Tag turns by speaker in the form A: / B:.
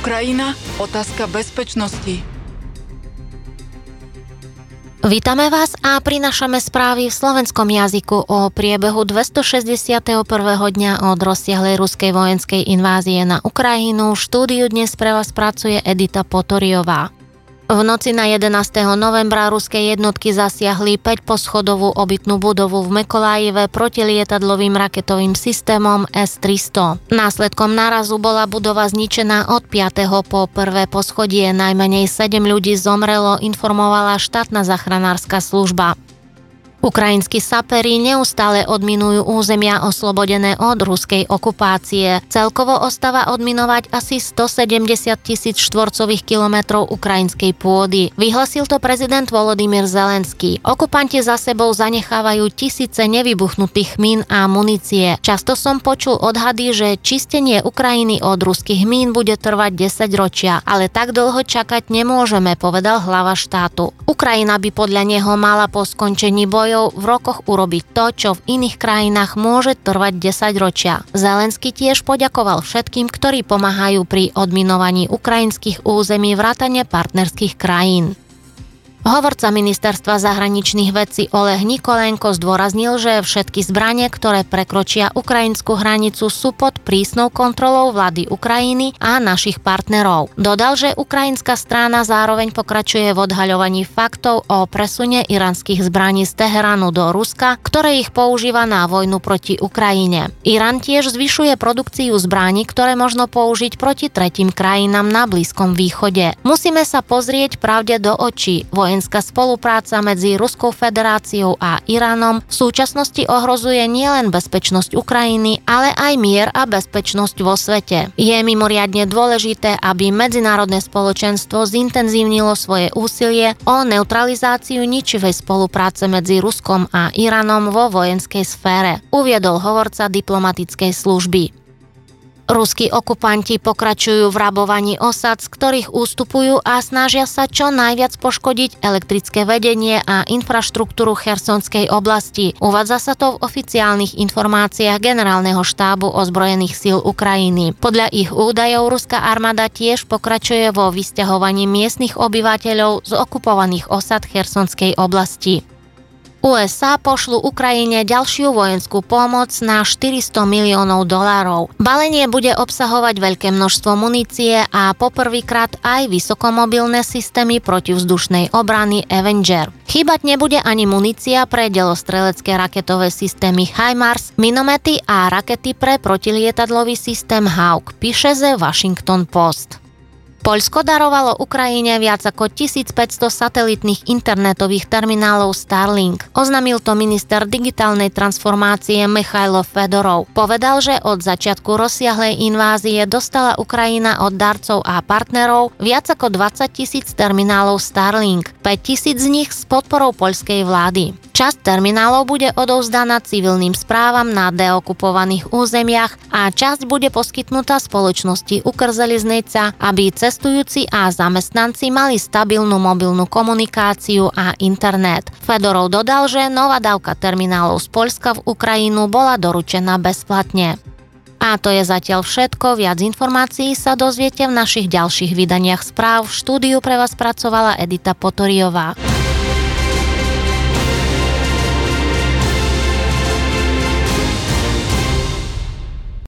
A: Ukrajina, otázka bezpečnosti.
B: Vítame vás a prinášame správy v slovenskom jazyku o priebehu 261. dňa od rozsiahlej ruskej vojenskej invázie na Ukrajinu. V štúdiu dnes pre vás pracuje Edita Potoriová. V noci na 11. novembra ruské jednotky zasiahli 5-poschodovú obytnú budovu v Mykolajive protilietadlovým raketovým systémom S-300. Následkom nárazu bola budova zničená od 5. po 1. poschodie. Najmenej 7 ľudí zomrelo, informovala štátna záchranárska služba. Ukrajinskí saperi neustále odminujú územia oslobodené od ruskej okupácie. Celkovo ostáva odminovať asi 170 000 štvorcových kilometrov ukrajinskej pôdy. Vyhlasil to prezident Volodymyr Zelenský. Okupanti za sebou zanechávajú tisíce nevybuchnutých mín a munície. Často som počul odhady, že čistenie Ukrajiny od ruských mín bude trvať 10 ročia, ale tak dlho čakať nemôžeme, povedal hlava štátu. Ukrajina by podľa neho mala po skončení bojov v rokoch urobiť to, čo v iných krajinách môže trvať 10 ročia. Zelenský tiež poďakoval všetkým, ktorí pomáhajú pri odminovaní ukrajinských území vrátane partnerských krajín. Hovorca ministerstva zahraničných vecí Oleg Nikolenko zdôraznil, že všetky zbrane, ktoré prekročia ukrajinskú hranicu, sú pod prísnou kontrolou vlády Ukrajiny a našich partnerov. Dodal, že ukrajinská strana zároveň pokračuje v odhaľovaní faktov o presune iránskych zbraní z Teheránu do Ruska, ktoré ich používa na vojnu proti Ukrajine. Irán tiež zvyšuje produkciu zbraní, ktoré možno použiť proti tretím krajinám na Blízkom východe. Musíme sa pozrieť pravde do očí. Vojenská spolupráca medzi Ruskou federáciou a Iránom v súčasnosti ohrozuje nielen bezpečnosť Ukrajiny, ale aj mier a bezpečnosť vo svete. Je mimoriadne dôležité, aby medzinárodné spoločenstvo zintenzívnilo svoje úsilie o neutralizáciu ničivej spolupráce medzi Ruskom a Iránom vo vojenskej sfére, uviedol hovorca diplomatickej služby. Ruskí okupanti pokračujú v rabovaní osad, z ktorých ústupujú a snažia sa čo najviac poškodiť elektrické vedenie a infraštruktúru Chersonskej oblasti. Uvádza sa to v oficiálnych informáciách Generálneho štábu ozbrojených síl Ukrajiny. Podľa ich údajov ruská armáda tiež pokračuje vo vysťahovaní miestnych obyvateľov z okupovaných osad Chersonskej oblasti. USA pošlú Ukrajine ďalšiu vojenskú pomoc na $400 miliónov. Balenie bude obsahovať veľké množstvo munície a poprvýkrát aj vysokomobilné systémy protivzdušnej obrany Avenger. Chýbať nebude ani munícia pre delostrelecké raketové systémy HIMARS, minomety a rakety pre protilietadlový systém Hawk, píše The Washington Post. Poľsko darovalo Ukrajine viac ako 1500 satelitných internetových terminálov Starlink. Oznámil to minister digitálnej transformácie Michailo Fedorov. Povedal, že od začiatku rozsiahlej invázie dostala Ukrajina od darcov a partnerov viac ako 20 000 terminálov Starlink, 5 000 z nich s podporou poľskej vlády. Časť terminálov bude odovzdaná civilným správam na deokupovaných územiach a časť bude poskytnutá spoločnosti Ukrzheliznica, aby cestujúci a zamestnanci mali stabilnú mobilnú komunikáciu a internet. Fedorov dodal, že nová dávka terminálov z Poľska v Ukrajinu bola doručená bezplatne. A to je zatiaľ všetko. Viac informácií sa dozviete v našich ďalších vydaniach správ. V štúdiu pre vás pracovala Edita Potoriová.